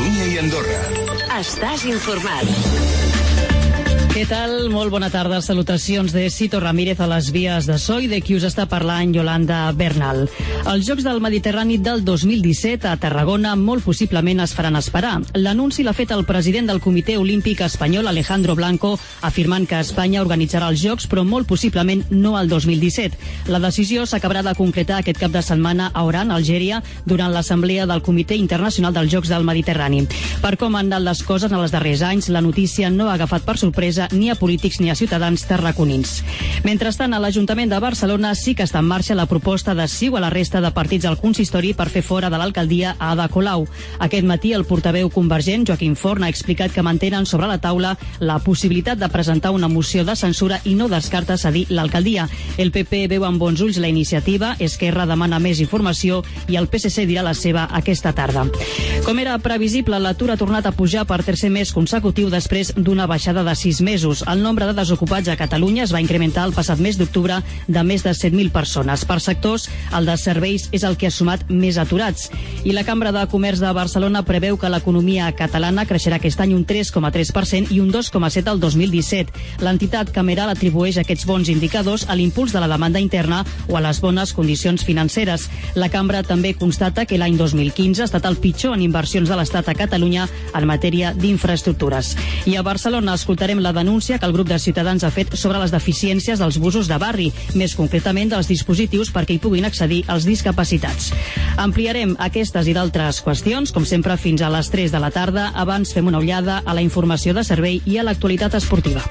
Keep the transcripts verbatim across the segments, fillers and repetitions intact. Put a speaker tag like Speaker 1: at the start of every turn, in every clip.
Speaker 1: Catalunya i Andorra.
Speaker 2: Estàs informat.
Speaker 3: Què tal? Molt bona tarda. Salutacions de Cito Ramírez a les vies de so i de qui us està parlant Yolanda Bernal. Els Jocs del Mediterrani del dos mil disset a Tarragona molt possiblement es faran esperar. L'anunci l'ha fet el president del Comitè Olímpic Espanyol, Alejandro Blanco, afirmant que Espanya organitzarà els Jocs, però molt possiblement no el dos mil disset. La decisió s'acabarà de concretar aquest cap de setmana a Oran, Algèria, durant l'assemblea del Comitè Internacional dels Jocs del Mediterrani. Per com han anat les coses en els darrers anys, la notícia no ha agafat per sorpresa ni a polítics ni a ciutadans tarraconins. Mentrestant, a l'Ajuntament de Barcelona sí que està en marxa la proposta de siu a la resta de partits al consistori per fer fora de l'alcaldia a Ada Colau. Aquest matí el portaveu convergent, Joaquim Forn, ha explicat que mantenen sobre la taula la possibilitat de presentar una moció de censura i no descarta cedir l'alcaldia. El P P veu amb bons ulls la iniciativa, Esquerra demana més informació i el P S C dirà la seva aquesta tarda. Com era previsible, l'atur ha tornat a pujar per tercer mes consecutiu després d'una baixada de sis mesos. El nombre de desocupats a Catalunya es va incrementar el passat mes d'octubre de més de set mil persones. Per sectors, el de serveis és el que ha sumat més aturats. I la Cambra de Comerç de Barcelona preveu que l'economia catalana creixerà aquest any un tres coma tres per cent i un dos coma set per cent el dos mil disset. L'entitat cameral atribueix aquests bons indicadors a l'impuls de la demanda interna o a les bones condicions financeres. La Cambra també constata que l'any dos mil quinze ha estat el pitjor en inversions de l'Estat a Catalunya en matèria d'infraestructures. I a Barcelona escoltarem la denúncia que el grup de Ciutadans ha fet sobre les deficiències dels busos de barri, més concretament dels dispositius perquè hi puguin accedir els discapacitats. Ampliarem aquestes i d'altres qüestions, com sempre, fins a les tres de la tarda. Abans fem una ullada a la informació de servei i a l'actualitat esportiva.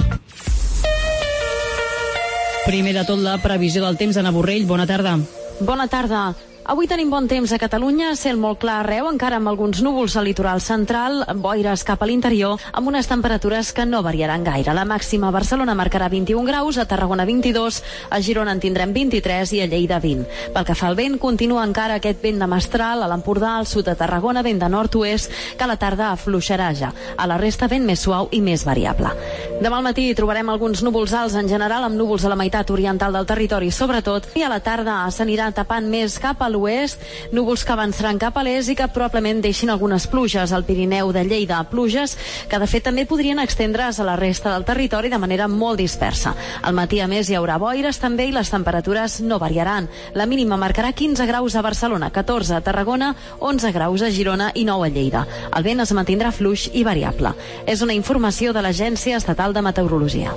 Speaker 3: Primer de tot, la previsió del temps. Ana Borrell, bona tarda.
Speaker 4: Bona tarda. Avui tenim bon temps a Catalunya, cel molt clar arreu, encara amb alguns núvols al litoral central, boires cap a l'interior, amb unes temperatures que no variaran gaire. La màxima a Barcelona marcarà vint-i-un graus, a Tarragona vint-i-dos, a Girona en tindrem vint-i-tres i a Lleida vint. Pel que fa al vent, continua encara aquest vent de mestral, a l'Empordà, al sud de Tarragona, vent de nord-oest, que a la tarda afluixarà ja. A la resta, vent més suau i més variable. Demà al matí trobarem alguns núvols alts en general, amb núvols a la meitat oriental del territori, sobretot, i a la tarda s'anirà tapant més cap a l'oest, núvols que avançaran cap a l'est i que probablement deixin algunes pluges al Pirineu de Lleida, pluges que de fet també podrien extendre's a la resta del territori de manera molt dispersa. Al matí, a més, hi haurà boires també i les temperatures no variaran. La mínima marcarà quinze graus a Barcelona, catorze a Tarragona, onze graus a Girona i nou a Lleida. El vent es mantindrà fluix i variable. És una informació de l'Agència Estatal de Meteorologia.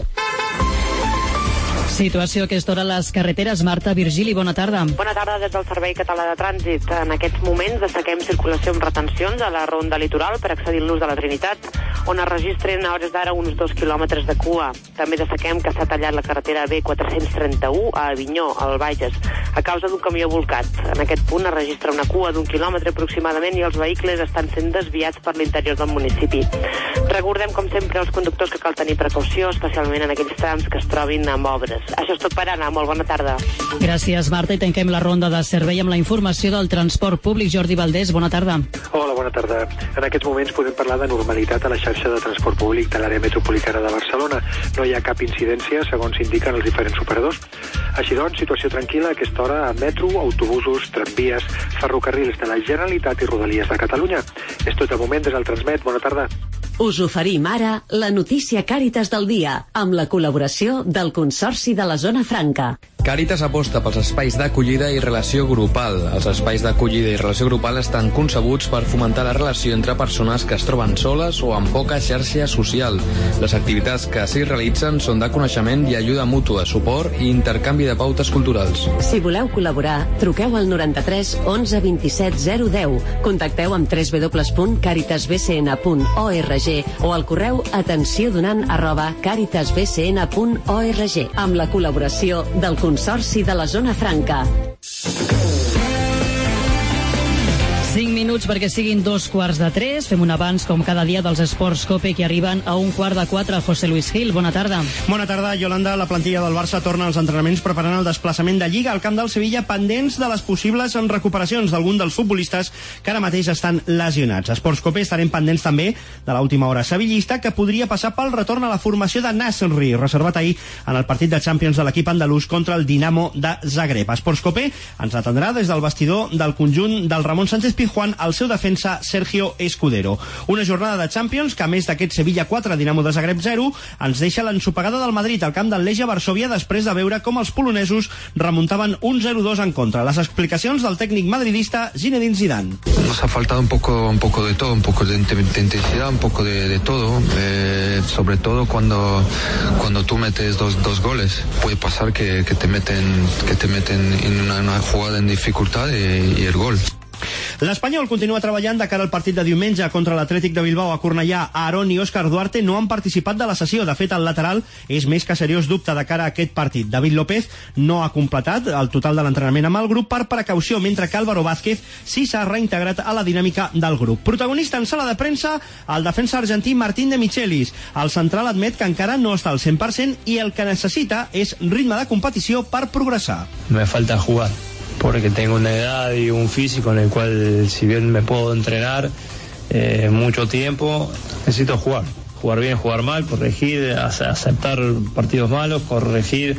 Speaker 3: Situació a aquesta hora a les carreteres. Marta Virgili, bona tarda.
Speaker 5: Bona tarda des del Servei Català de Trànsit. En aquests moments destaquem circulació amb retencions a la ronda litoral per accedir al nus de la Trinitat, on es registren a hores d'ara uns dos quilòmetres de cua. També destaquem que s'ha tallat la carretera B quatre-cents trenta-u a Avinyó, al Bages, a causa d'un camió volcat. En aquest punt es registra una cua d'un quilòmetre aproximadament i els vehicles estan sent desviats per l'interior del municipi. Recordem, com sempre, als conductors que cal tenir precaució, especialment en aquells trams que es trobin amb obres. Això és tot per ara. Molt bona tarda.
Speaker 3: Gràcies, Marta. I tanquem la ronda de servei amb la informació del transport públic. Jordi Valdés, bona tarda.
Speaker 6: Hola, bona tarda. En aquests moments podem parlar de normalitat a la xarxa de transport públic de l'àrea metropolitana de Barcelona. No hi ha cap incidència, segons indiquen els diferents operadors. Així doncs, situació tranquil·la a aquesta hora a metro, autobusos, tramvies, ferrocarrils de la Generalitat i Rodalies de Catalunya. És tot de moment des del Transmet. Bona tarda.
Speaker 2: Us oferim ara la notícia Càritas del dia, amb la col·laboració del Consorci de la Zona Franca.
Speaker 7: Càritas aposta pels espais d'acollida i relació grupal. Els espais d'acollida i relació grupal estan concebuts per fomentar la relació entre persones que es troben soles o amb poca xarxa social. Les activitats que s'hi realitzen són de coneixement i ajuda mútua, suport i intercanvi de pautes culturals.
Speaker 2: Si voleu col·laborar, truqueu al noranta-tres onze vint-i-set zero deu, contacteu amb w w w punt caritas b c n punt org o al correu atenció-donant arroba caritas b c n punt org, amb la col·laboració del Consorci de la Zona Franca.
Speaker 3: cinc minuts perquè siguin dos quarts de tres. Fem un avanç, com cada dia, dels esports COPE que arriben a un quart de quatre. José Luis Gil, bona tarda.
Speaker 8: Bona tarda, Yolanda. La plantilla del Barça torna als entrenaments preparant el desplaçament de Lliga al camp del Sevilla, pendents de les possibles recuperacions d'algun dels futbolistes que ara mateix estan lesionats. Esports COPE estarem pendents també de l'última hora sevillista, que podria passar pel retorn a la formació de Nasri, reservat ahir en el partit de Champions de l'equip andalús contra el Dinamo de Zagreb. Esports COPE ens atendrà des del vestidor del conjunt del Ramon Sánchez Pizjuán. Pizjuán al seu defensa Sergio Escudero. Una jornada de Champions que, a més d'aquest Sevilla quatre, Dinamo de Zagreb zero, ens deixa l'ensopegada del Madrid al camp del Legia Varsovia després de veure com els polonesos remuntaven un zero dos en contra. Les explicacions del tècnic madridista Zinedine Zidane.
Speaker 1: Nos ha faltado un poco, un poco de todo, un poco de intensidad, un poco de, de todo, eh, sobre todo cuando, cuando tú metes dos, dos goles. Puede pasar que, que te meten, que te meten en una, una jugada en dificultad y, y el gol.
Speaker 8: L'Espanyol continua treballant de cara al partit de diumenge contra l'Atlètic de Bilbao a Cornellà. Aaron i Òscar Duarte no han participat de la sessió. De fet, el lateral és més que seriós dubte de cara a aquest partit. David López no ha completat el total de l'entrenament amb el grup per precaució, mentre que Álvaro Vázquez sí s'ha reintegrat a la dinàmica del grup. Protagonista en sala de premsa, el defensa argentí Martín de Michelis. El central admet que encara no està al cent per cent i el que necessita és ritme de competició per progressar.
Speaker 9: Me falta jugar, porque tengo una edad y un físico en el cual, si bien me puedo entrenar eh, mucho tiempo, necesito jugar. Jugar bien, jugar mal, corregir, aceptar partidos malos, corregir,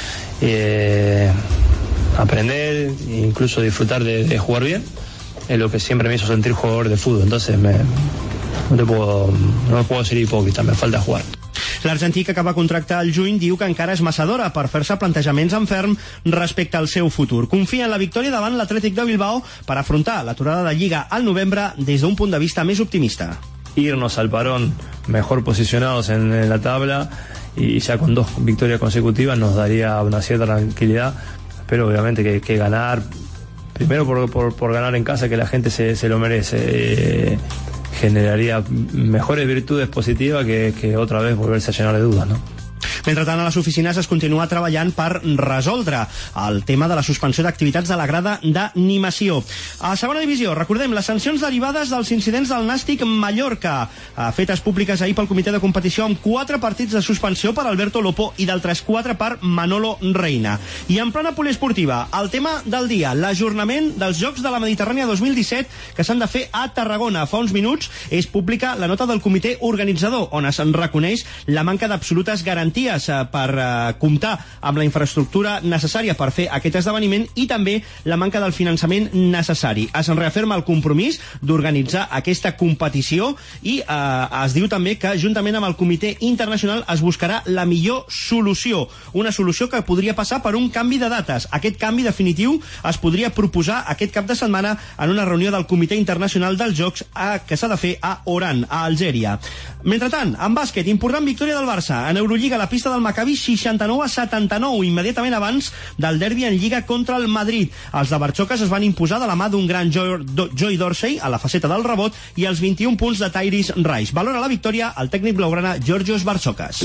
Speaker 9: eh, aprender, incluso disfrutar de, de jugar bien. Es lo que siempre me hizo sentir jugador de fútbol. Entonces me, no, te puedo, no puedo ser hipócrita, me falta jugar.
Speaker 8: L'argentí, que acaba contracte al juny, diu que encara és massa d'hora per fer-se plantejaments en ferm respecte al seu futur. Confia en la victòria davant l'Atlètic de Bilbao per afrontar l'aturada de Lliga al novembre des d'un punt de vista més optimista.
Speaker 9: Irnos al parón mejor posicionados en, en la tabla y ya con dos victorias consecutivas nos daría una cierta tranquilidad, pero obviamente que, que ganar, primero por, por, por ganar en casa, que la gente se, se lo merece, eh, generaría mejores virtudes positivas que, que otra vez volverse a llenar de dudas, ¿no?
Speaker 8: Mentre tant, a les oficines es continua treballant per resoldre el tema de la suspensió d'activitats de la grada d'animació. A segona divisió, recordem, les sancions derivades dels incidents del Nàstic Mallorca, fetes públiques ahir pel comitè de competició, amb quatre partits de suspensió per Alberto Lopo i d'altres quatre per Manolo Reina. I en plana poliesportiva, el tema del dia, l'ajornament dels Jocs de la Mediterrània dos mil disset que s'han de fer a Tarragona. Fa uns minuts és pública la nota del comitè organitzador, on es reconeix la manca d'absolutes garanties per uh, comptar amb la infraestructura necessària per fer aquest esdeveniment i també la manca del finançament necessari. Es reafirma el compromís d'organitzar aquesta competició i uh, es diu també que juntament amb el Comitè Internacional es buscarà la millor solució, una solució que podria passar per un canvi de dates. Aquest canvi definitiu es podria proposar aquest cap de setmana en una reunió del Comitè Internacional dels Jocs a, que s'ha de fer a Oran, a Algèria. Mentrestant, en bàsquet, important victòria del Barça. En Eurolliga, la pista del Maccabi seixanta-nou a setanta-nou, immediatament abans del derbi en Lliga contra el Madrid. Els de Barxoques es van imposar de la mà d'un gran Joy Dorsey a la faceta del rebot i els vint-i-un punts de Tyrese Rice. Valora la victòria el tècnic blaugrana Georgios Barxoques.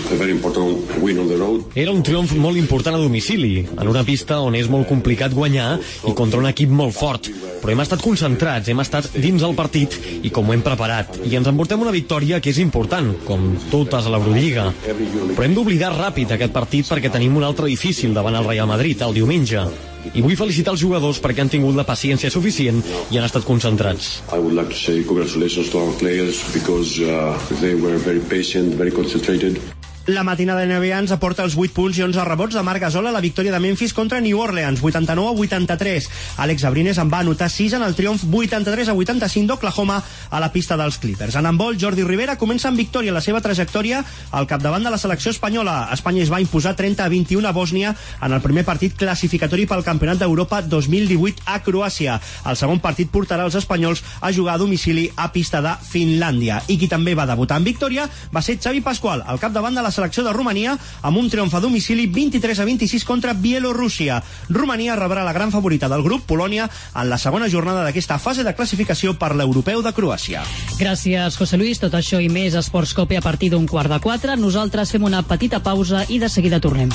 Speaker 10: Era un triomf molt important a domicili, en una pista on és molt complicat guanyar i contra un equip molt fort. Però hem estat concentrats, hem estat dins el partit i com ho hem preparat. I ens emportem una victòria que és important, com totes a l'Eurolliga. Però hem d'oblidar ràpid aquest partit perquè tenim un altre difícil davant el Real Madrid el diumenge. I vull felicitar els jugadors perquè han tingut la paciència suficient i han estat concentrats.
Speaker 11: I would like to say congratulations to our players because uh, they were very patient, very concentrated.
Speaker 8: La matinada N B A ens aporta els vuit punts i onze rebots de Marc Gasol a la victòria de Memphis contra New Orleans, vuitanta-nou a vuitanta-tres. Àlex Abrines en va anotar sis en el triomf vuitanta-tres a vuitanta-cinc d'Oklahoma a la pista dels Clippers. En handbol, Jordi Rivera comença amb victòria la seva trajectòria al capdavant de la selecció espanyola. Espanya es va imposar trenta a vint-i-un a Bòsnia en el primer partit classificatori pel Campionat d'Europa dos mil divuit a Croàcia. El segon partit portarà els espanyols a jugar a domicili a pista de Finlàndia. I qui també va debutar en victòria va ser Xavi Pascual, al capdavant de la selecció de Romania, amb un triomf a domicili vint-i-tres a vint-i-sis contra Bielorússia. Romania rebrà la gran favorita del grup, Polònia, en la segona jornada d'aquesta fase de classificació per l'Europeu de Croàcia.
Speaker 3: Gràcies, José Luis. Tot això i més a Esports Cope a partir d'un quart de quatre. Nosaltres fem una petita pausa i de seguida tornem.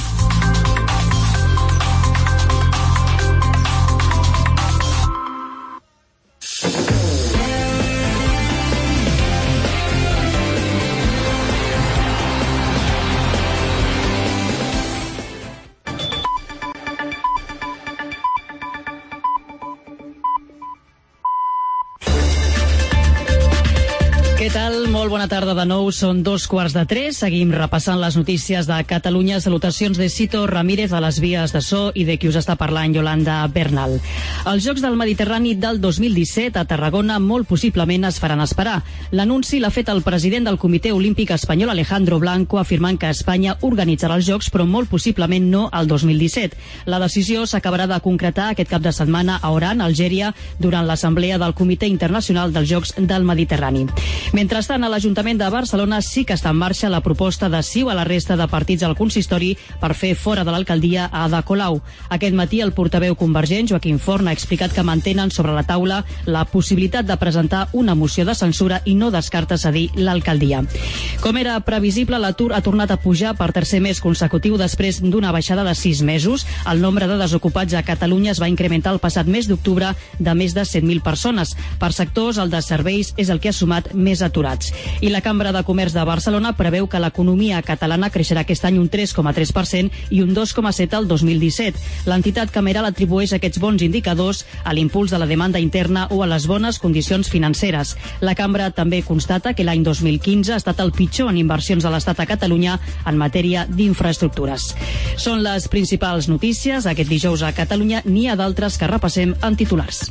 Speaker 3: Què tal? Molt bona tarda de nou. Són dos quarts de tres. Seguim repassant les notícies de Catalunya. Salutacions de Cito Ramírez a les vies de so i de qui us està parlant, Yolanda Bernal. Els Jocs del Mediterrani del dos mil disset a Tarragona molt possiblement es faran esperar. L'anunci l'ha fet el president del Comitè Olímpic Espanyol, Alejandro Blanco, afirmant que Espanya organitzarà els Jocs, però molt possiblement no el dos mil disset. La decisió s'acabarà de concretar aquest cap de setmana a Oran, Algèria, durant l'assemblea del Comitè Internacional dels Jocs del Mediterrani. Mentrestant, a l'Ajuntament de Barcelona sí que està en marxa la proposta de sí a la resta de partits al consistori per fer fora de l'alcaldia a Ada Colau. Aquest matí el portaveu convergent, Joaquim Forn, ha explicat que mantenen sobre la taula la possibilitat de presentar una moció de censura i no descarta cedir l'alcaldia. Com era previsible, l'atur ha tornat a pujar per tercer mes consecutiu després d'una baixada de sis mesos. El nombre de desocupats a Catalunya es va incrementar el passat mes d'octubre de més de cent mil persones. Per sectors, el de serveis és el que ha sumat més aturats. I la Cambra de Comerç de Barcelona preveu que l'economia catalana creixerà aquest any un tres coma tres per cent i un dos coma set per cent el dos mil disset. L'entitat cameral atribueix aquests bons indicadors a l'impuls de la demanda interna o a les bones condicions financeres. La Cambra també constata que l'any dos mil quinze ha estat el pitjor en inversions de l'Estat a Catalunya en matèria d'infraestructures. Són les principals notícies. Aquest dijous a Catalunya n'hi ha d'altres que repassem en titulars.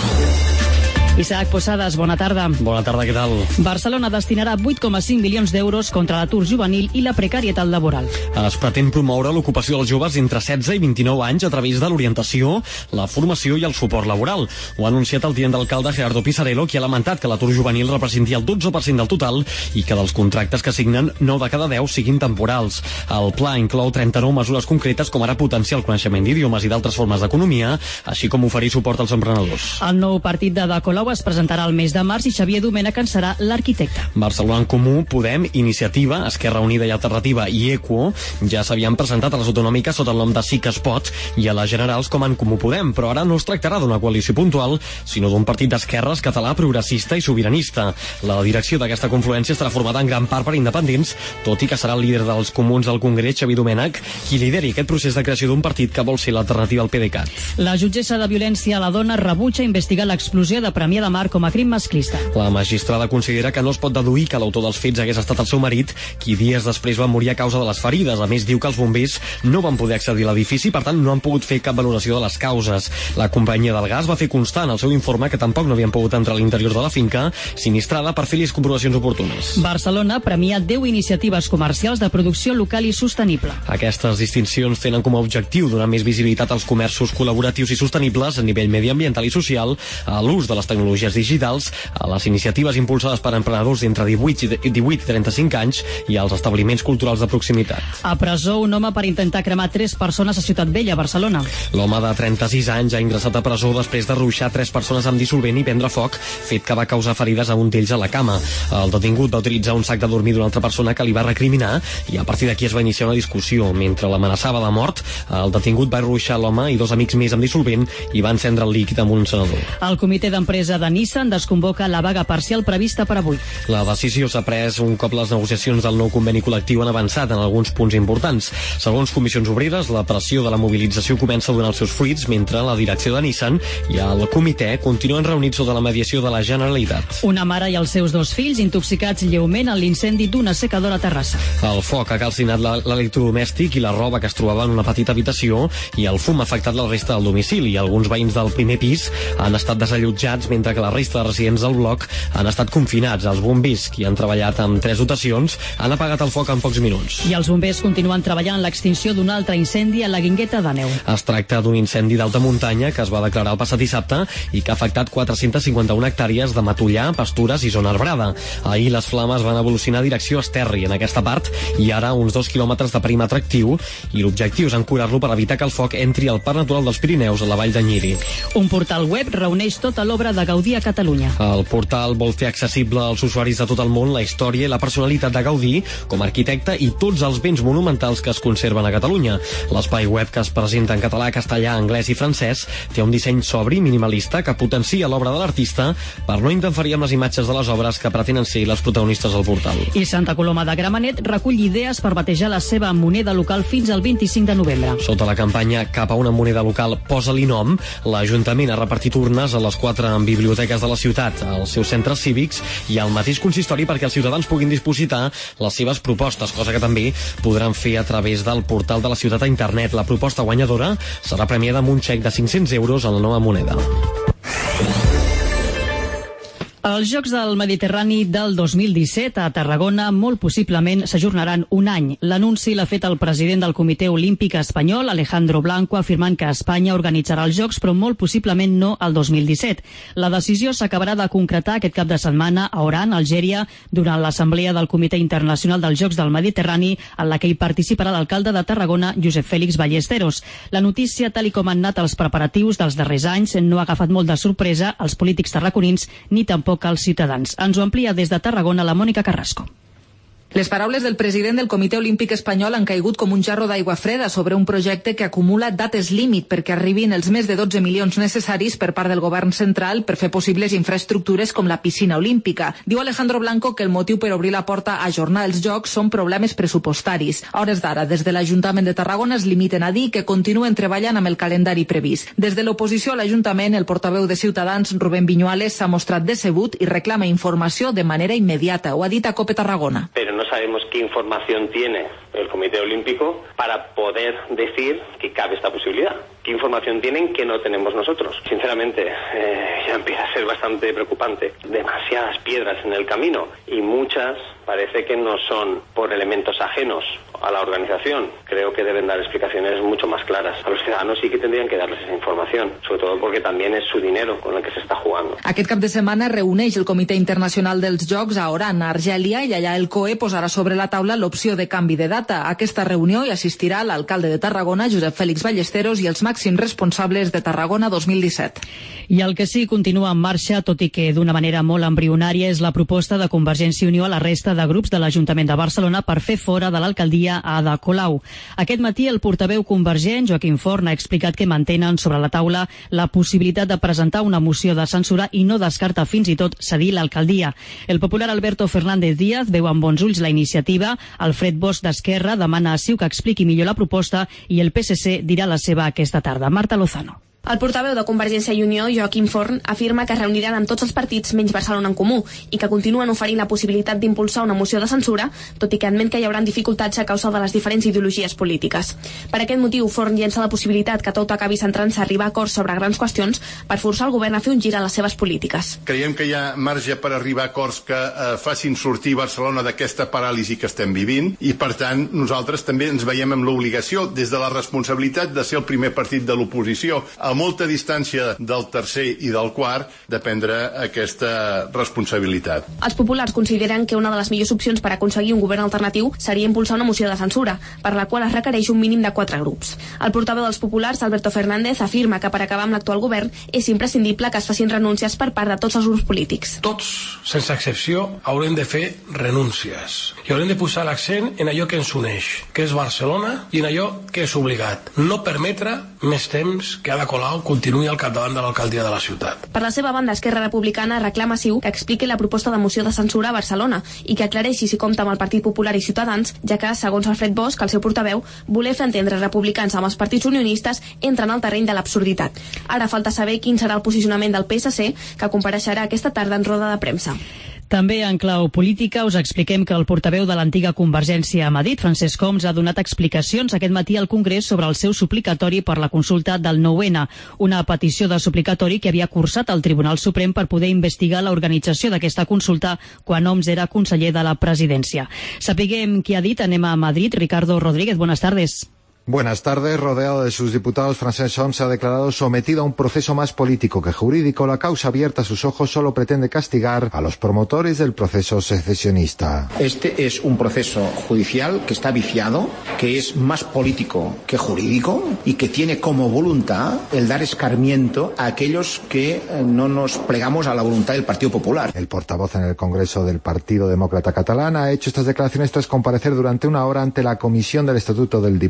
Speaker 3: Isaac Posades, bona tarda.
Speaker 10: Bona tarda, què tal?
Speaker 3: Barcelona destinarà vuit coma cinc milions d'euros contra l'atur juvenil i la precarietat laboral.
Speaker 10: Es pretén promoure l'ocupació dels joves entre setze i vint-i-nou anys a través de l'orientació, la formació i el suport laboral. Ho ha anunciat el tinent d'alcalde Gerardo Pisarello, qui ha lamentat que l'atur juvenil representi el dotze per cent del total i que dels contractes que signen nou de cada deu siguin temporals. El pla inclou trenta-nou mesures concretes, com ara potenciar el coneixement d'idiomes i d'altres formes d'economia, així com oferir suport als emprenedors.
Speaker 3: El nou partit de Ada Colau es presentarà el mes de març i Xavier Domènech en serà l'arquitecte.
Speaker 10: Barcelona en Comú, Podem, Iniciativa, Esquerra Unida i Alternativa i Equo ja s'havien presentat a les autonòmiques sota el nom de Sí que es pot i a les generals com en Comú Podem, però ara no es tractarà d'una coalició puntual, sinó d'un partit d'esquerres català, progressista i sobiranista. La direcció d'aquesta confluència estarà formada en gran part per independents, tot i que serà el líder dels comuns al Congrés, Xavier Domènech, qui lideri aquest procés de creació d'un partit que vol ser l'alternativa al PDeCAT.
Speaker 3: La jutgessa de violència a la dona rebutja investigar l'explosió de Premià de Mar com a crim masclista.
Speaker 10: La magistrada considera que no es pot deduir que l'autor dels fets hagués estat el seu marit, qui dies després va morir a causa de les ferides. A més, diu que els bombers no van poder accedir a l'edifici, per tant no han pogut fer cap valoració de les causes. La companyia del gas va fer constar en el seu informe que tampoc no havien pogut entrar a l'interior de la finca sinistrada per fer-li comprovacions oportunes.
Speaker 3: Barcelona premia deu iniciatives comercials de producció local i sostenible.
Speaker 10: Aquestes distincions tenen com a objectiu donar més visibilitat als comerços col·laboratius i sostenibles a nivell mediambiental i social, a l'ús de les tecnologies digitals, a les iniciatives impulsades per emprenedors d'entre divuit i trenta-cinc anys i als establiments culturals de proximitat.
Speaker 3: A presó, un home per intentar cremar tres persones a Ciutat Vella, Barcelona.
Speaker 10: L'home de trenta-sis anys ha ingressat a presó després de ruixar tres persones amb dissolvent i prendre foc, fet que va causar ferides a un d'ells a la cama. El detingut va utilitzar un sac de dormir d'una altra persona que li va recriminar i a partir d'aquí es va iniciar una discussió. Mentre l'amenaçava de mort, el detingut va ruixar l'home i dos amics més amb dissolvent i va encendre el líquid amb un encenedor.
Speaker 3: El comitè d'empresa de Nissan desconvoca la vaga parcial prevista per avui.
Speaker 10: La decisió s'ha pres un cop les negociacions del nou conveni col·lectiu han avançat en alguns punts importants. Segons Comissions Obreres, la pressió de la mobilització comença a donar els seus fruits, mentre la direcció de Nissan i el comitè continuen reunits sota la mediació de la Generalitat.
Speaker 3: Una mare i els seus dos fills intoxicats lleument en l'incendi d'una secadora a Terrassa.
Speaker 10: El foc ha calcinat l'electrodomèstic i la roba que es trobava en una petita habitació i el fum ha afectat la resta del domicili. Alguns veïns del primer pis han estat desallotjats, mentre que la resta de residents del bloc han estat confinats. Els bombers, qui han treballat amb tres dotacions, han apagat el foc en pocs minuts.
Speaker 3: I els bombers continuen treballant en l'extinció d'un altre incendi a la Guingueta d'Àneu.
Speaker 10: Es tracta d'un incendi d'alta muntanya que es va declarar el passat dissabte i que ha afectat quatre-cents cinquanta-una hectàrees de matollar, pastures i zona arbrada. Ahir les flames van evolucionar a direcció Esterri en aquesta part i ara uns dos quilòmetres de perímetre actiu, i l'objectiu és ancorar-lo per evitar que el foc entri al Parc Natural dels Pirineus a la vall de Nyiri.
Speaker 3: Un portal web reuneix tota l'obra de Gaudí a Catalunya.
Speaker 10: El portal vol fer accessible als usuaris de tot el món la història i la personalitat de Gaudí com a arquitecte i tots els béns monumentals que es conserven a Catalunya. L'espai web, que es presenta en català, castellà, anglès i francès, té un disseny sobri, minimalista, que potencia l'obra de l'artista per no interferir amb les imatges de les obres que pretenen ser les protagonistes del portal.
Speaker 3: I Santa Coloma de Gramenet recull idees per batejar la seva moneda local fins al vint-i-cinc de novembre.
Speaker 10: Sota la campanya Cap a una moneda local, posa-li nom, l'Ajuntament ha repartit urnes a les quatre envidues biblioteques de la ciutat, als seus centres cívics i al mateix consistori perquè els ciutadans puguin dipositar les seves propostes, cosa que també podran fer a través del portal de la ciutat a internet. La proposta guanyadora serà premiada amb un xec de cinc-cents euros en la nova moneda.
Speaker 3: Els Jocs del Mediterrani del dos mil disset a Tarragona molt possiblement s'ajornaran un any. L'anunci l'ha fet el president del Comitè Olímpic Espanyol, Alejandro Blanco, afirmant que Espanya organitzarà els Jocs, però molt possiblement no el dos mil disset. La decisió s'acabarà de concretar aquest cap de setmana a Oran, Algèria, durant l'Assemblea del Comitè Internacional dels Jocs del Mediterrani, en la que hi participarà l'alcalde de Tarragona, Josep Félix Ballesteros. La notícia, tal i com han anat els preparatius dels darrers anys, no ha agafat molt de sorpresa als polítics tarraconins ni tampoc als ciutadans. Ens ho amplia des de Tarragona la Mònica Carrasco.
Speaker 12: Les paraules del president del Comitè Olímpic Espanyol han caigut com un jarro d'aigua freda sobre un projecte que acumula dates límit perquè arribin els més de dotze milions necessaris per part del govern central per fer possibles infraestructures com la piscina olímpica. Diu Alejandro Blanco que el motiu per obrir la porta a ajornar els Jocs són problemes pressupostaris. A hores d'ara, des de l'Ajuntament de Tarragona es limiten a dir que continuen treballant amb el calendari previst. Des de l'oposició a l'Ajuntament, el portaveu de Ciutadans, Rubén Viñuales, s'ha mostrat decebut i reclama informació de manera immediata. Ho ha dit a COPE Tarragona.
Speaker 13: Pero no sabemos qué información tiene el Comité Olímpico para poder decir que cabe esta posibilidad. ¿Qué información tienen que no tenemos nosotros? Sinceramente, eh, ya empieza a ser bastante preocupante. Demasiadas piedras en el camino y muchas parece que no son por elementos ajenos a la organización. Creo que deben dar explicaciones mucho más claras. A los ciudadanos sí que tendrían que darles esa información, sobre todo porque también es su dinero con el que se está jugando.
Speaker 12: Aquest cap de setmana reuneix el Comitè Internacional dels Jocs a Oran, a Argèlia, i allà el C O E posarà sobre la taula l'opció de canvi de data. A aquesta reunió hi assistirà l'alcalde de Tarragona, Josep Félix Ballesteros, i els màxims responsables de Tarragona dos mil disset.
Speaker 3: I el que sí continua en marxa, tot i que d'una manera molt embrionària, és la proposta de Convergència i Unió a la resta de grups de l'Ajuntament de Barcelona per fer fora de l'alcaldia a Ada Colau. Aquest matí el portaveu convergent, Joaquim Forn, ha explicat que mantenen sobre la taula la possibilitat de presentar una moció de censura i no descarta fins i tot cedir l'alcaldia. El popular Alberto Fernández Díaz veu amb bons ulls la iniciativa, Alfred Bosch d'Esquerra demana a Ciu que expliqui millor la proposta i el P S C dirà la seva aquesta tarda. Marta Lozano.
Speaker 14: El portaveu de Convergència i Unió, Joaquim Forn, afirma que es reuniran amb tots els partits menys Barcelona en Comú i que continuen oferint la possibilitat d'impulsar una moció de censura, tot i que admet que hi haurà dificultats a causa de les diferents ideologies polítiques. Per aquest motiu, Forn llença la possibilitat que tot acabi centrant-se a arribar a acords sobre grans qüestions per forçar el govern a fer un gir a les seves polítiques.
Speaker 15: Creiem que hi ha marge per arribar a acords que eh, facin sortir Barcelona d'aquesta paràlisi que estem vivint i, per tant, nosaltres també ens veiem amb l'obligació, des de la responsabilitat de ser el primer partit de l'oposició, molta distància del tercer i del quart de prendre aquesta responsabilitat.
Speaker 14: Els populars consideren que una de les millors opcions per aconseguir un govern alternatiu seria impulsar una moció de censura, per la qual es requereix un mínim de quatre grups. El portaveu dels populars, Alberto Fernández, afirma que per acabar amb l'actual govern és imprescindible que es facin renúncies per part de tots els grups polítics.
Speaker 16: Tots, sense excepció, haurem de fer renúncies i haurem de posar l'accent en allò que ens uneix, que és Barcelona, i en allò que és obligat. No permetre més temps que Ada Colau continuï al capdavant de l'alcaldia de la ciutat.
Speaker 14: Per la seva banda, Esquerra Republicana reclama a Ciu que expliqui la proposta de moció de censura a Barcelona i que aclareixi si compta amb el Partit Popular i Ciutadans, ja que, segons Alfred Bosch, el seu portaveu, voler fer entendre republicans amb els partits unionistes entra en el terreny de l'absurditat. Ara falta saber quin serà el posicionament del P S C, que compareixerà aquesta tarda en roda de premsa.
Speaker 3: També en clau política us expliquem que el portaveu de l'antiga Convergència a Madrid, Francesc Homs, ha donat explicacions aquest matí al Congrés sobre el seu suplicatori per la consulta del nou ene, una petició de suplicatori que havia cursat al Tribunal Suprem per poder investigar l'organització d'aquesta consulta quan Homs era conseller de la presidència. Sapiguem qui ha dit, anem a Madrid. Ricardo Rodríguez, buenas tardes.
Speaker 17: Buenas tardes. Rodeado de sus diputados, Francesc Homs se ha declarado sometido a un proceso más político que jurídico. La causa abierta a sus ojos solo pretende castigar a los promotores del proceso secesionista.
Speaker 18: Este es un proceso judicial que está viciado, que es más político que jurídico y que tiene como voluntad el dar escarmiento a aquellos que no nos plegamos a la voluntad del Partido Popular.
Speaker 17: El portavoz en el Congreso del Partido Demócrata Catalán ha hecho estas declaraciones tras comparecer durante una hora ante la Comisión del Estatuto del Diputado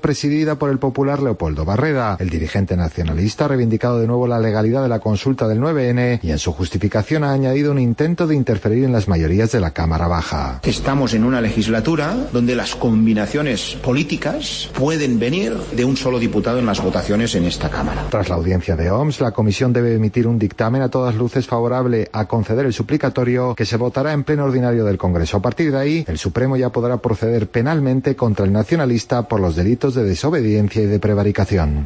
Speaker 17: presidida por el popular Leopoldo Barreda. El dirigente nacionalista ha reivindicado de nuevo la legalidad de la consulta del nueve ene y en su justificación ha añadido un intento de interferir en las mayorías de la Cámara Baja.
Speaker 18: Estamos en una legislatura donde las combinaciones políticas pueden venir de un solo diputado en las votaciones en esta Cámara.
Speaker 17: Tras la audiencia de Oms, la comisión debe emitir un dictamen a todas luces favorable a conceder el suplicatorio que se votará en pleno ordinario del Congreso. A partir de ahí, el Supremo ya podrá proceder penalmente contra el nacionalista por los delitos de desobediencia y de prevaricación.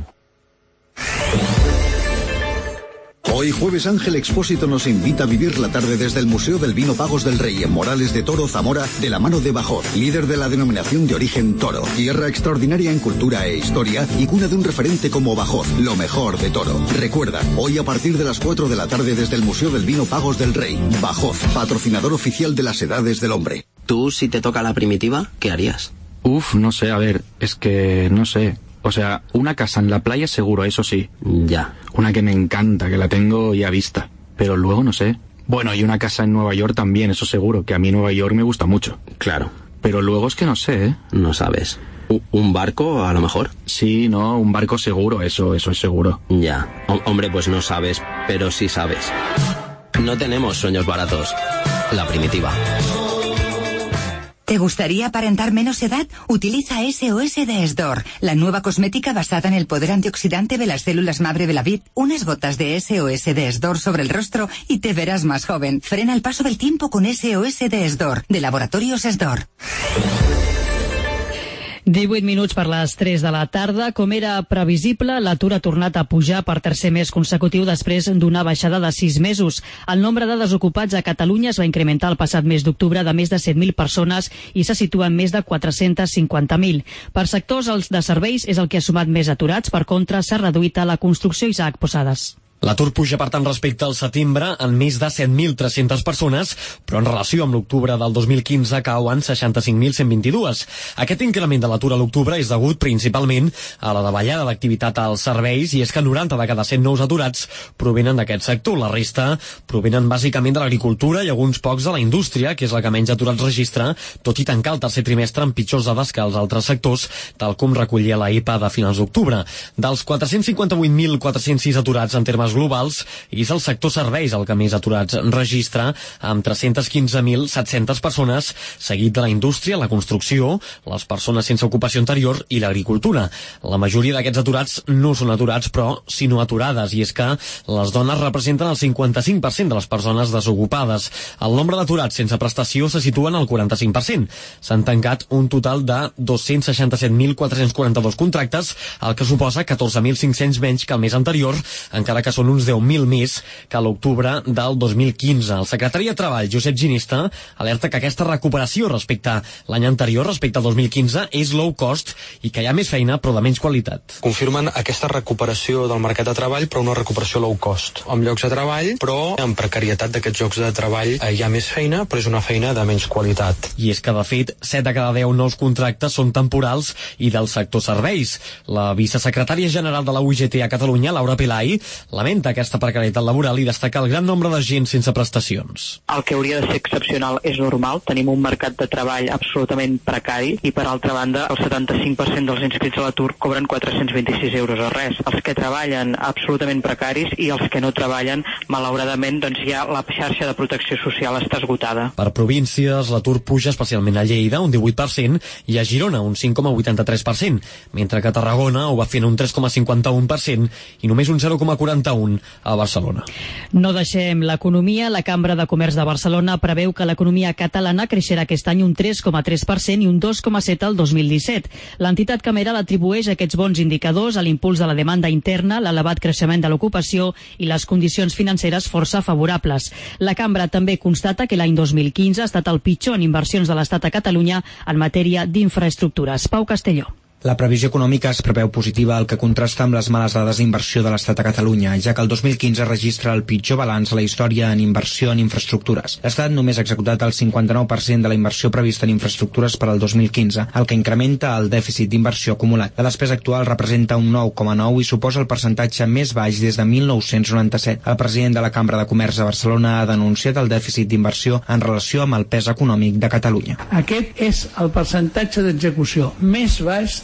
Speaker 19: Hoy jueves Ángel Expósito nos invita a vivir la tarde desde el Museo del Vino Pagos del Rey en Morales de Toro, Zamora, de la mano de Bajoz, líder de la denominación de origen Toro, tierra extraordinaria en cultura e historia y cuna de un referente como Bajoz, lo mejor de Toro. Recuerda, hoy a partir de las cuatro de la tarde desde el Museo del Vino Pagos del Rey, Bajoz, patrocinador oficial de las edades del hombre.
Speaker 20: Tú, si te toca la primitiva, ¿qué harías?
Speaker 21: Uf, no sé, a ver, es que no sé. O sea, una casa en la playa seguro, eso sí.
Speaker 20: Ya.
Speaker 21: Una que me encanta, que la tengo ya vista. Pero luego no sé. Bueno, y una casa en Nueva York también, eso seguro, que a mí Nueva York me gusta mucho.
Speaker 20: Claro.
Speaker 21: Pero luego es que no sé, ¿eh?
Speaker 20: No sabes. ¿Un barco, a lo mejor?
Speaker 21: Sí, no, un barco seguro, eso, eso es seguro.
Speaker 20: Ya. H- hombre, pues no sabes, pero sí sabes. No tenemos sueños baratos. La primitiva.
Speaker 22: ¿Te gustaría aparentar menos edad? Utiliza S O S de Esdor, la nueva cosmética basada en el poder antioxidante de las células madre de la vid. Unas gotas de S O S de Esdor sobre el rostro y te verás más joven. Frena el paso del tiempo con S O S de Esdor, de Laboratorios Esdor.
Speaker 3: divuit minuts per les tres de la tarda. Com era previsible, l'atur ha tornat a pujar per tercer mes consecutiu després d'una baixada de sis mesos. El nombre de desocupats a Catalunya es va incrementar el passat mes d'octubre de més de set mil persones i se situa en més de quatre-cents cinquanta mil. Per sectors, els de serveis és el que ha sumat més aturats. Per contra, s'ha reduït a la construcció. Isaac Posades.
Speaker 10: L'atur puja, per tant, respecte al setembre en més de set mil tres-centes persones, però en relació amb l'octubre del dos mil quinze cau en seixanta-cinc mil cent vint-i-dos. Aquest increment de l'atur a l'octubre és degut principalment a la davallada d'activitat als serveis, i és que noranta de cada cent nous aturats provenen d'aquest sector. La resta provenen bàsicament de l'agricultura i alguns pocs de la indústria, que és la que menys aturats registra, tot i tancar el tercer trimestre amb pitjors dades que els altres sectors, tal com recollia la E P A de finals d'octubre. Dels quatre-cents cinquanta-vuit mil quatre-cents sis aturats en termes globals, és el sector serveis el que més aturats registra, amb tres-cents quinze mil set-centes persones, seguit de la indústria, la construcció, les persones sense ocupació anterior i l'agricultura. La majoria d'aquests aturats no són aturats, però sinó aturades, i és que les dones representen el cinquanta-cinc per cent de les persones desocupades. El nombre d'aturats sense prestació se situen al quaranta-cinc per cent. S'han tancat un total de dos-cents seixanta-set mil quatre-cents quaranta-dos contractes, el que suposa catorze mil cinc-cents menys que el mes anterior, encara que són uns deu mil més que a l'octubre del dos mil quinze. El secretari de Treball, Josep Ginista, alerta que aquesta recuperació respecte a l'any anterior, respecte al dos mil quinze, és low cost i que hi ha més feina però de menys qualitat.
Speaker 23: Confirmen aquesta recuperació del mercat de treball, però una recuperació low cost, amb llocs de treball, però amb precarietat d'aquests llocs de treball eh, hi ha més feina, però és una feina de menys qualitat.
Speaker 10: I és que, de fet, set de cada deu nous contractes són temporals i del sector serveis. La vicesecretària general de la U I G T a Catalunya, Laura Pelai, lamenta aquesta precarietat laboral i destaca el gran nombre de gent sense prestacions.
Speaker 24: El que hauria de ser excepcional és normal. Tenim un mercat de treball absolutament precari i, per altra banda, el setanta-cinc per cent dels inscrits a l'atur cobren quatre-cents vint-i-sis euros o res. Els que treballen absolutament precaris i els que no treballen, malauradament, doncs ja la xarxa de protecció social està esgotada.
Speaker 10: Per províncies, l'atur puja especialment a Lleida, un divuit per cent, i a Girona, un cinc coma vuitanta-tres per cent, mentre que a Tarragona ho va fent un tres coma cinquanta-un per cent i només un zero coma quaranta-un a Barcelona.
Speaker 3: No deixem l'economia. La Cambra de Comerç de Barcelona preveu que l'economia catalana creixerà aquest any un tres coma tres per cent i un dos coma set al dos mil disset. L'entitat cameral atribueix aquests bons indicadors a l'impuls de la demanda interna, l'elevat creixement de l'ocupació i les condicions financeres força favorables. La Cambra també constata que l'any dos mil quinze ha estat el pitjor en inversions de l'Estat a Catalunya en matèria d'infraestructures. Pau Castelló.
Speaker 25: La previsió econòmica es preveu positiva, el que contrasta amb les males dades d'inversió de l'Estat a Catalunya, ja que el dos mil quinze registra el pitjor balanç a la història en inversió en infraestructures. L'Estat només ha executat el cinquanta-nou per cent de la inversió prevista en infraestructures per al dos mil quinze, el que incrementa el dèficit d'inversió acumulat. La despesa actual representa un nou coma nou i suposa el percentatge més baix des de mil nou-cents noranta-set. El president de la Cambra de Comerç de Barcelona ha denunciat el dèficit d'inversió en relació amb el pes econòmic de Catalunya.
Speaker 26: Aquest és el percentatge d'execució més baix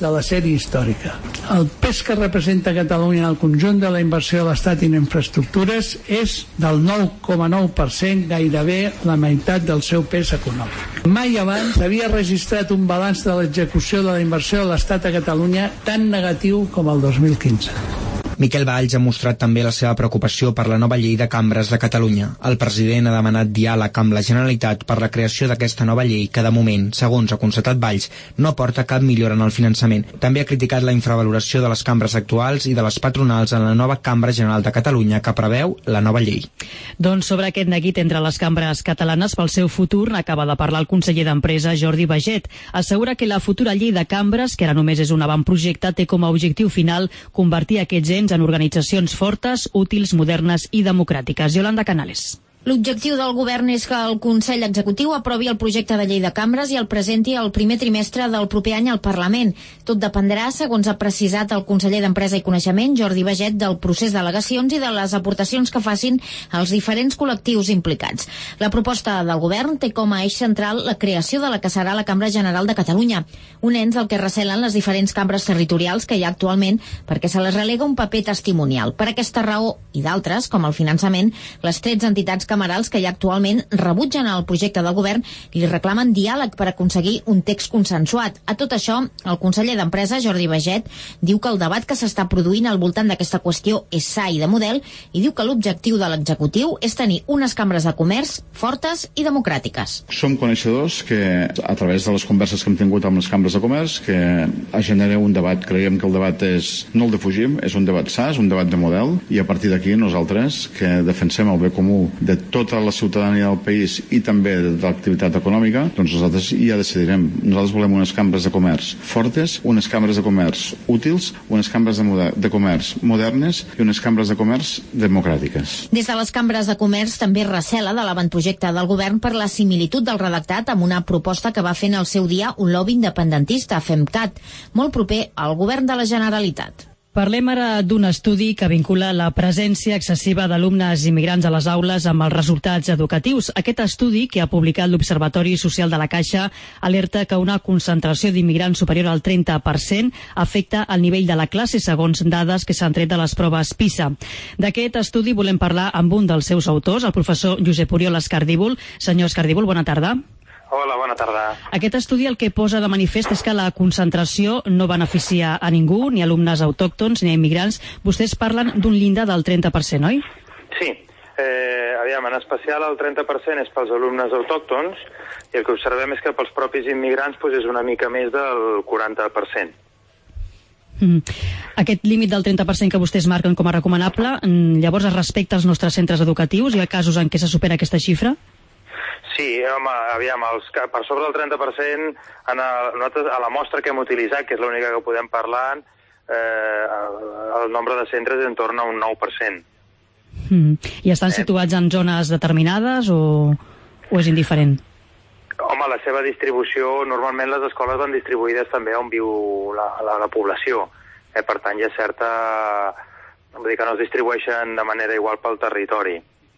Speaker 2: de la sèrie històrica. El pes que representa Catalunya en el conjunt de la inversió de l'Estat en infraestructures és del nou coma nou per cent, gairebé la meitat del seu pes econòmic. Mai abans s'havia registrat un balanç de l'execució de la inversió de l'Estat a Catalunya tan negatiu com el dos mil quinze.
Speaker 25: Miquel Valls ha mostrat també la seva preocupació per la nova llei de cambres de Catalunya. El president ha demanat diàleg amb la Generalitat per la creació d'aquesta nova llei que, de moment, segons ha constatat Valls, no aporta cap millora en el finançament. També ha criticat la infravaloració de les cambres actuals i de les patronals en la nova Cambra General de Catalunya que preveu la nova llei.
Speaker 3: Doncs sobre aquest neguit entre les cambres catalanes pel seu futur n'acaba de parlar el conseller d'Empresa Jordi Baiget. Assegura que la futura llei de cambres, que ara només és un avantprojecte, té com a objectiu final convertir aquests ens en organitzacions fortes, útils, modernes i democràtiques. Yolanda Canales.
Speaker 4: L'objectiu del govern és que el Consell Executiu aprovi el projecte de llei de cambres i el presenti el primer trimestre del proper any al Parlament. Tot dependrà, segons ha precisat el conseller d'Empresa i Coneixement, Jordi Baiget, del procés d'al·legacions i de les aportacions que facin els diferents col·lectius implicats. La proposta del govern té com a eix central la creació de la que serà la Cambra General de Catalunya, un ens del que recelen les diferents cambres territorials que hi ha actualment perquè se les relega un paper testimonial. Per aquesta raó i d'altres, com el finançament, les tretze entitats camerals que hi ha actualment rebutgen el projecte del govern i li reclamen diàleg per aconseguir un text consensuat. A tot això, el conseller d'Empresa, Jordi Baiget, diu que el debat que s'està produint al voltant d'aquesta qüestió és sa i de model i diu que l'objectiu de l'executiu és tenir unes cambres de comerç fortes i democràtiques.
Speaker 5: Som coneixedors que, a través de les converses que hem tingut amb les cambres de comerç, que genera un debat. Creiem que el debat és, no el defugim, és un debat sa, és un debat de model, i a partir d'aquí nosaltres, que defensem el bé comú de tota la ciutadania del país i també de l'activitat econòmica, doncs nosaltres ja decidirem. Nosaltres volem unes cambres de comerç fortes, unes cambres de comerç útils, unes cambres de, moder de comerç modernes i unes cambres de comerç democràtiques.
Speaker 4: Des de les cambres de comerç també recela de l'avantprojecte del govern per la similitud del redactat amb una proposta que va fer en el seu dia un lobby independentista, FEMCAT, molt proper al govern de la Generalitat.
Speaker 3: Parlem ara d'un estudi que vincula la presència excessiva d'alumnes immigrants a les aules amb els resultats educatius. Aquest estudi, que ha publicat l'Observatori Social de la Caixa, alerta que una concentració d'immigrants superior al trenta per cent afecta el nivell de la classe, segons dades que s'han tret de les proves PISA. D'aquest estudi volem parlar amb un dels seus autors, el professor Josep Oriol Escardíbol. Senyor Escardíbol, bona tarda.
Speaker 6: Hola, bona tarda.
Speaker 3: Aquest estudi el que posa de manifest és que la concentració no beneficia a ningú, ni alumnes autòctons ni a immigrants. Vostès parlen d'un llindar del trenta per cent, oi?
Speaker 6: Sí. Eh, aviam, en especial el trenta per cent és pels alumnes autòctons i el que observem és que pels propis immigrants pues, és una mica més del quaranta per cent.
Speaker 3: Mm. Aquest límit del trenta per cent que vostès marquen com a recomanable, llavors es respecta als nostres centres educatius? Hi ha casos en què se supera aquesta xifra?
Speaker 6: Sí, home, aviam, els, per sobre del trenta per cent, en el, nosaltres, a la mostra que hem utilitzat, que és l'única que podem parlar, eh, el nombre de centres és en torn a un nou per cent.
Speaker 3: Mm. I estan eh. situats en zones determinades o, o és indiferent?
Speaker 6: Home, la seva distribució, normalment les escoles van distribuïdes també on viu la, la, la població. Eh, per tant, hi ha certa... Vull dir que no es distribueixen de manera igual pel territori.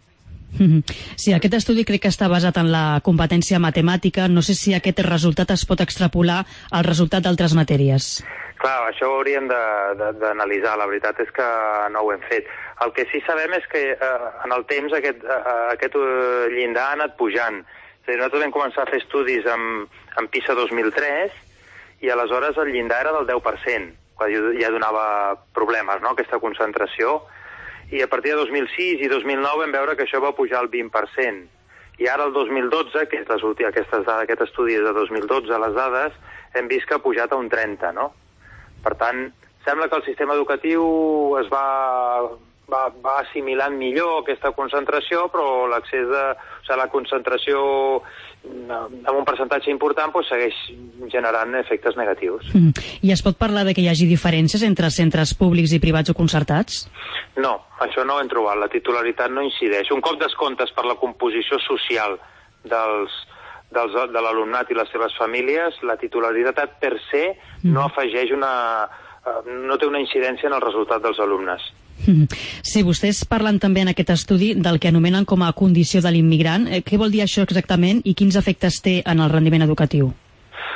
Speaker 3: Sí, aquest estudi crec que està basat en la competència matemàtica. No sé si aquest resultat es pot extrapolar al resultat d'altres matèries.
Speaker 6: Clar, això ho hauríem d'analitzar. La veritat és que no ho hem fet. El que sí sabem és que eh, en el temps aquest, eh, aquest llindar ha anat pujant. És a dir, nosaltres vam començar a fer estudis amb, amb PISA dos mil tres i aleshores el llindar era del deu per cent, quan ja donava problemes, no?, aquesta concentració. I a partir de dos mil sis i dos mil nou vam veure que això va pujar al vint per cent. I ara el dos mil dotze, que és les últimes, aquestes dades, aquest estudi és de dos mil dotze, les dades, hem vist que ha pujat a un trenta, no? Per tant, sembla que el sistema educatiu es va, va, va assimilant millor aquesta concentració, però l'accés de... O sigui, la concentració amb un percentatge important pues, segueix generant efectes negatius.
Speaker 3: Mm. I es pot parlar de que hi hagi diferències entre centres públics i privats o concertats?
Speaker 6: No, això no ho hem trobat. La titularitat no incideix. Un cop descomptes per la composició social dels, dels, de l'alumnat i les seves famílies, la titularitat per se mm. no afegeix una... no té una incidència en el resultat dels alumnes.
Speaker 3: Sí, vostès parlen també en aquest estudi del que anomenen com a condició de l'immigrant. Què vol dir això exactament i quins efectes té en el rendiment educatiu?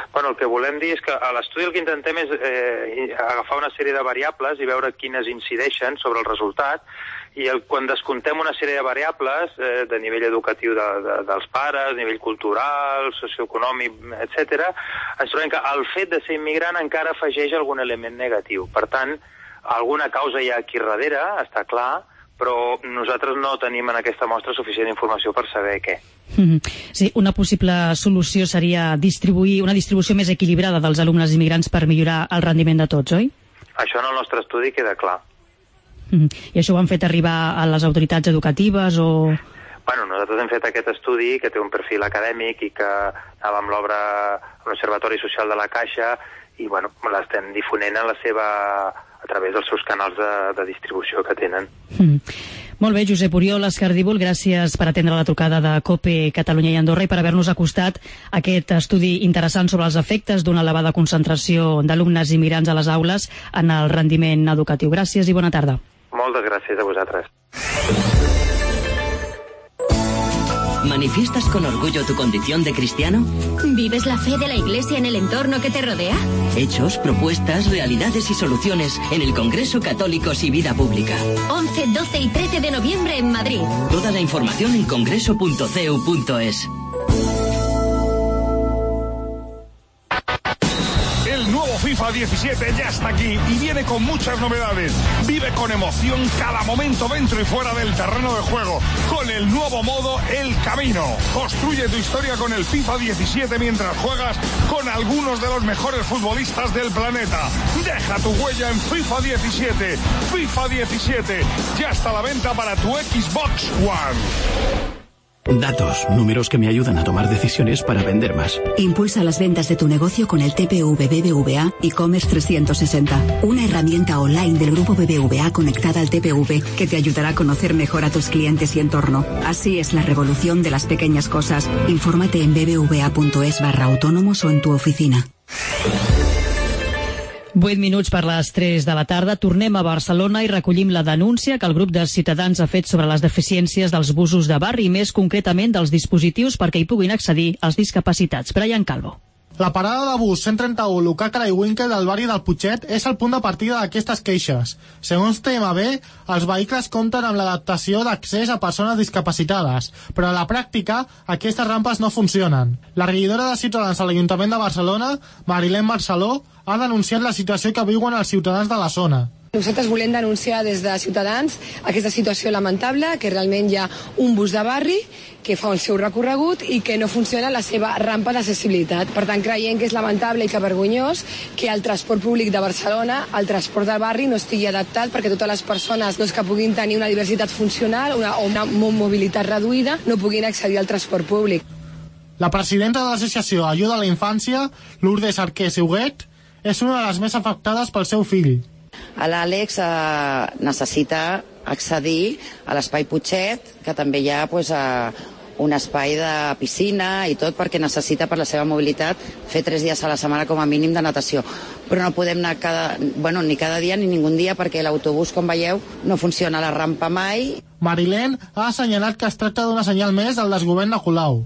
Speaker 6: Bueno, el que volem dir és que a l'estudi el que intentem és eh, agafar una sèrie de variables i veure quines incideixen sobre el resultat, i el, quan descontem una sèrie de variables eh, de nivell educatiu de, de, dels pares, nivell cultural, socioeconòmic, etcètera, ens trobem que el fet de ser immigrant encara afegeix algun element negatiu. Per tant, alguna causa hi ha aquí darrere, està clar, però nosaltres no tenim en aquesta mostra suficient informació per saber què.
Speaker 3: Sí, una possible solució seria distribuir una distribució més equilibrada dels alumnes immigrants per millorar el rendiment de tots, oi?
Speaker 6: Això en el nostre estudi queda clar.
Speaker 3: I això ho han fet arribar a les autoritats educatives o...?
Speaker 6: Bueno, nosaltres hem fet aquest estudi que té un perfil acadèmic i que anava amb l'obra a l'Observatori Social de la Caixa i bueno, l'estem difonent a la seva... a través dels seus canals de, de distribució que tenen.
Speaker 3: Mm. Molt bé, Josep Oriol Escardíbol, gràcies per atendre la trucada de COPE Catalunya i Andorra i per haver-nos acostat aquest estudi interessant sobre els efectes d'una elevada concentració d'alumnes immigrants a les aules en el rendiment educatiu. Gràcies i bona tarda.
Speaker 6: Moltes gràcies a vosaltres.
Speaker 1: ¿Manifiestas con orgullo tu condición de cristiano?
Speaker 7: ¿Vives la fe de la Iglesia en el entorno que te rodea?
Speaker 1: Hechos, propuestas, realidades y soluciones en el Congreso Católicos y Vida Pública.
Speaker 7: once, doce y trece de noviembre en Madrid.
Speaker 1: Toda la información en congreso punto c u punto es.
Speaker 8: El nuevo FIFA diecisiete ya está aquí y viene con muchas novedades. Vive con emoción cada momento dentro y fuera del terreno de juego con el nuevo modo El Camino. Construye tu historia con el FIFA diecisiete mientras juegas con algunos de los mejores futbolistas del planeta. Deja tu huella en FIFA diecisiete. FIFA diecisiete ya está a la venta para tu Xbox One.
Speaker 9: Datos, números que me ayudan a tomar decisiones para vender más.
Speaker 11: Impulsa las ventas de tu negocio con el T P V B B V A e-commerce trescientos sesenta, una herramienta online del grupo B B V A conectada al T P V que te ayudará a conocer mejor a tus clientes y entorno. Así es la revolución de las pequeñas cosas. Infórmate en bbva.es barra autónomos o en tu oficina.
Speaker 3: vuit minuts per les tres de la tarda. Tornem a Barcelona i recollim la denúncia que el grup de Ciutadans ha fet sobre les deficiències dels busos de barri i més concretament dels dispositius perquè hi puguin accedir els discapacitats. Brian Calvo.
Speaker 26: La parada de bus cent trenta-u Lucacara i Winkel del barri del Putxet és el punt de partida d'aquestes queixes. Segons T M B, els vehicles compten amb l'adaptació d'accés a persones discapacitades, però a la pràctica aquestes rampes no funcionen. La regidora de Ciutadans a l'Ajuntament de Barcelona, Marilén Barceló, ha denunciat la situació que viuen els ciutadans de la zona.
Speaker 27: Nosaltres volem denunciar des de Ciutadans aquesta situació lamentable, que realment hi ha un bus de barri que fa el seu recorregut i que no funciona la seva rampa d'accessibilitat. Per tant, creiem que és lamentable i que vergonyós que el transport públic de Barcelona, el transport del barri, no estigui adaptat perquè totes les persones doncs, que puguin tenir una diversitat funcional una, o una mobilitat reduïda no puguin accedir al transport públic.
Speaker 26: La presidenta de l'associació Ajuda a la Infància, Lourdes Arquer Huguet, és una de les més afectades pel seu fill.
Speaker 28: L'Àlex eh, necessita accedir a l'espai Putxet, que també hi ha pues, eh, un espai de piscina i tot, perquè necessita per la seva mobilitat fer tres dies a la setmana com a mínim de natació. Però no podem anar cada, bueno, ni cada dia ni ningun dia perquè l'autobús, com veieu, no funciona a la rampa mai.
Speaker 26: Marilén ha assenyalat que es tracta d'una senyal més del desgovern de Colau.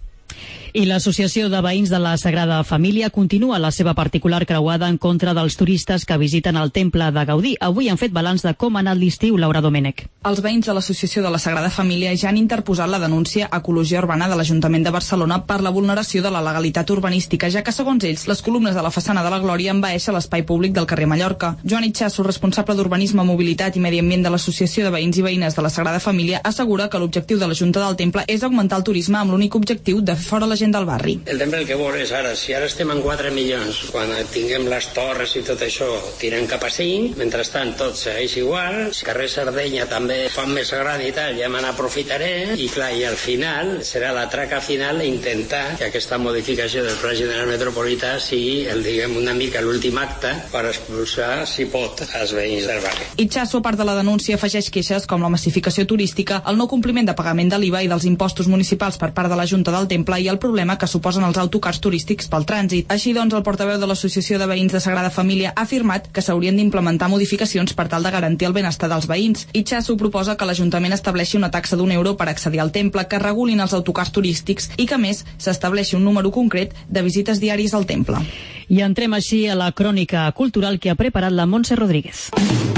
Speaker 3: I l'Associació de Veïns de la Sagrada Família continua la seva particular creuada en contra dels turistes que visiten el Temple de Gaudí. Avui han fet balanç de com ha anat l'estiu, Laura Domènech.
Speaker 29: Els veïns de l'Associació de la Sagrada Família ja han interposat la denúncia a Ecologia Urbana de l'Ajuntament de Barcelona per la vulneració de la legalitat urbanística, ja que, segons ells, les columnes de la façana de la Glòria envaeixen l'espai públic del carrer Mallorca. Joan Itxasso, responsable d'Urbanisme, Mobilitat i Medi Ambient de l'Associació de Veïns i Veïnes de la Sagrada Família, assegura que l'objectiu de la Junta del Temple és augmentar el turisme amb l'únic objectiu de fer fora la gent del barri.
Speaker 30: El Temple el que vol és ara, si ara estem en quatre milions, quan tinguem les torres i tot això, tirem cap a cinc, mentrestant tot segueix igual, carrer Sardenya també fan més gran i tal, ja me n'aprofitaré, i clar, i al final serà la traca final intentar que aquesta modificació del Pla General Metropolità sigui, el diguem una mica l'últim acte per expulsar, si pot, els veïns del barri.
Speaker 29: Itxasso, a part de la denúncia, afegeix queixes com la massificació turística, el no compliment de pagament de l'I V A i dels impostos municipals per part de la Junta del Temple i el problema problema que suposen els autocars turístics pel trànsit. Així doncs, el portaveu de l'Associació de Veïns de Sagrada Família ha afirmat que s'haurien d'implementar modificacions per tal de garantir el benestar dels veïns. Itxaso proposa que l'Ajuntament estableixi una taxa d'un euro per accedir al temple, que regulin els autocars turístics i que, a més, s'estableixi un número concret de visites diàries al temple.
Speaker 3: I entrem així a la crònica cultural que ha preparat la Montse Rodríguez.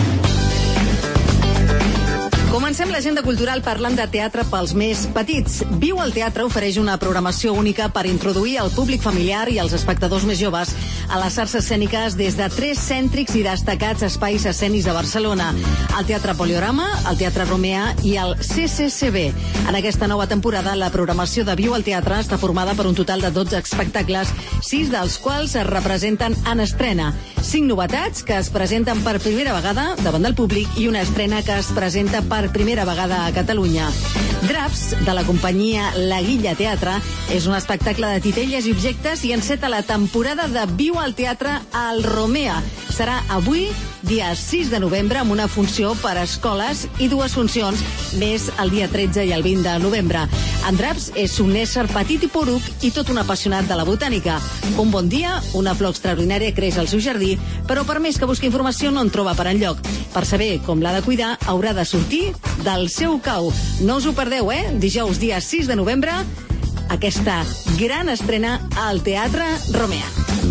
Speaker 12: Comencem l'agenda cultural parlant de teatre pels més petits. Viu al Teatre ofereix una programació única per introduir el públic familiar i els espectadors més joves a les arts escèniques des de tres cèntrics i destacats espais escènics de Barcelona: el Teatre Poliorama, el Teatre Romea i el C C C B. En aquesta nova temporada, la programació de Viu al Teatre està formada per un total de dotze espectacles, sis dels quals es representen en estrena, cinc novetats que es presenten per primera vegada davant del públic i una estrena que es presenta per primera vegada a Catalunya. Draps, de la companyia La Guilla Teatre, és un espectacle de titelles i objectes i enceta la temporada de Viu al Teatre al Romea. Serà avui, dia sis de novembre, amb una funció per a escoles i dues funcions més el dia tretze i el vint de novembre. En Draps és un ésser petit i poruc i tot un apassionat de la botànica. Un bon dia, una flor extraordinària creix al seu jardí, però per més que busqui informació no en troba per enlloc. Per saber com l'ha de cuidar, haurà de sortir del seu cau. No us ho perdeu, eh? Dijous, dia sis de novembre, aquesta gran estrena al Teatre Romea.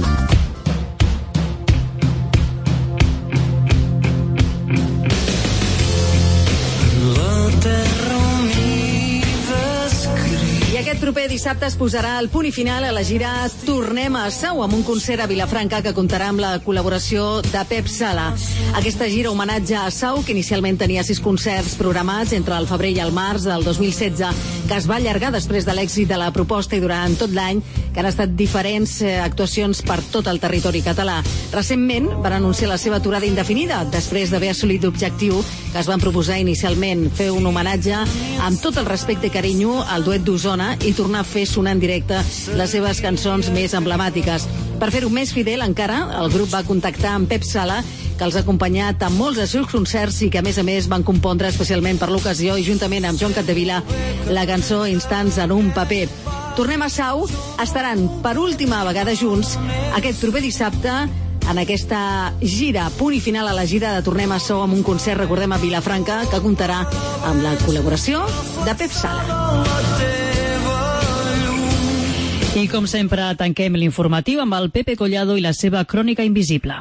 Speaker 12: I aquest proper dissabte es posarà el punt i final a la gira Tornem a Sau, amb un concert a Vilafranca que comptarà amb la col·laboració de Pep Sala. Aquesta gira homenatge a Sau, que inicialment tenia sis concerts programats entre el febrer i el març del dos mil setze, que es va allargar després de l'èxit de la proposta i durant tot l'any, que han estat diferents eh, actuacions per tot el territori català. Recentment van anunciar la seva aturada indefinida, després d'haver assolit l'objectiu que es van proposar inicialment, fer un homenatge amb tot el respecte i carinyo al duet d'Osona i tornar a fer sonar en directe les seves cançons més emblemàtiques. Per fer-ho més fidel encara, el grup va contactar amb Pep Sala, que els ha acompanyat a molts dels seus concerts i que, a més a més, van compondre especialment per l'ocasió i juntament amb Joan Capdevila la cançó Instants en un paper. Tornem a Sau estaran per última vegada junts aquest proper dissabte en aquesta gira, punt i final a la gira de Tornem a Sau, amb un concert, recordem, a Vilafranca, que comptarà amb la col·laboració de Pep Sala.
Speaker 3: I com sempre, tanquem l'informatiu amb el Pepe Collado i la seva crònica invisible.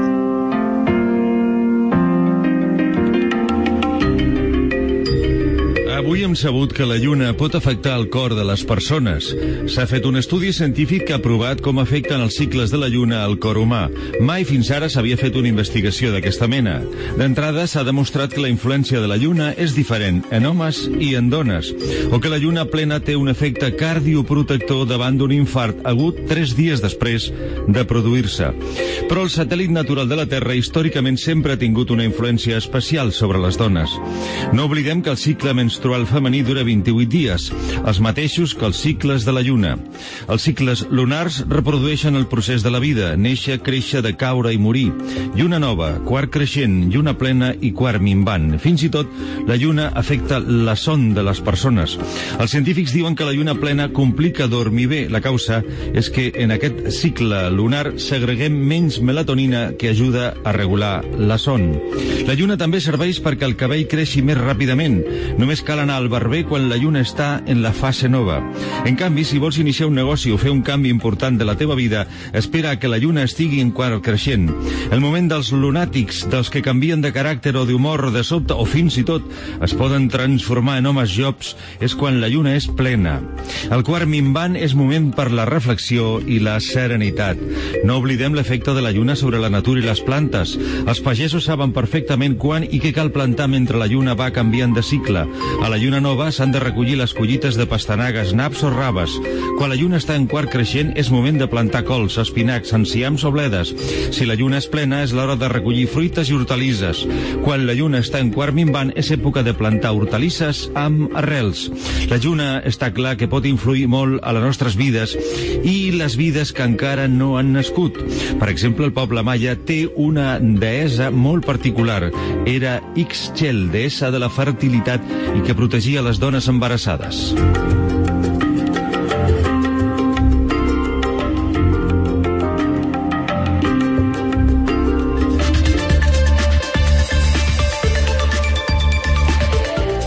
Speaker 13: Avui hem sabut que la Lluna pot afectar el cor de les persones. S'ha fet un estudi científic que ha provat com afecten els cicles de la Lluna al cor humà. Mai fins ara s'havia fet una investigació d'aquesta mena. D'entrada, s'ha demostrat que la influència de la Lluna és diferent en homes i en dones, o que la Lluna plena té un efecte cardioprotector davant d'un infart agut tres dies després de produir-se. Però el satèl·lit natural de la Terra històricament sempre ha tingut una influència especial sobre les dones. No oblidem que el cicle menstrual femení dura vint-i-vuit dies, els mateixos que els cicles de la Lluna. Els cicles lunars reprodueixen el procés de la vida, néixer, créixer, decaure i morir. Lluna nova, quart creixent, lluna plena i quart minvant. Fins i tot, la Lluna afecta la son de les persones. Els científics diuen que la Lluna plena complica dormir bé. La causa és que en aquest cicle lunar segreguem menys melatonina, que ajuda a regular la son. La Lluna també serveix perquè el cabell creixi més ràpidament. Només cal anar al barber quan la Lluna està en la fase nova. En canvi, si vols iniciar un negoci o fer un canvi important de la teva vida, espera que la Lluna estigui en quart creixent. El moment dels lunàtics, dels que canvien de caràcter o d'humor de sobte, o fins i tot es poden transformar en homes jobs, és quan la Lluna és plena. El quart minvant és moment per la reflexió i la serenitat. No oblidem l'efecte de la Lluna sobre la natura i les plantes. Els pagesos saben perfectament quan i què cal plantar mentre la Lluna va canviant de cicle. A la Lluna nova s'han de recollir les collites de pastanagues, naps o raves. Quan la Lluna està en quart creixent és moment de plantar cols, espinacs, enciams o bledes. Si la Lluna és plena és l'hora de recollir fruites i hortalisses. Quan la Lluna està en quart minvant és època de plantar hortalisses amb arrels. La Lluna està clar que pot influir molt a les nostres vides i les vides que encara no han nascut. Per exemple, el poble maia té una deessa molt particular. Era Ixchel, deessa de la fertilitat i que protegia les dones embarassades.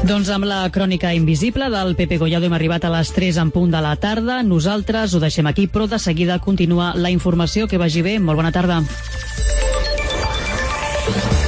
Speaker 3: Doncs amb la crònica invisible del Pepe Collado hem arribat a les tres en punt de la tarda. Nosaltres ho deixem aquí, però de seguida continua la informació. Que vagi bé. Molt bona tarda.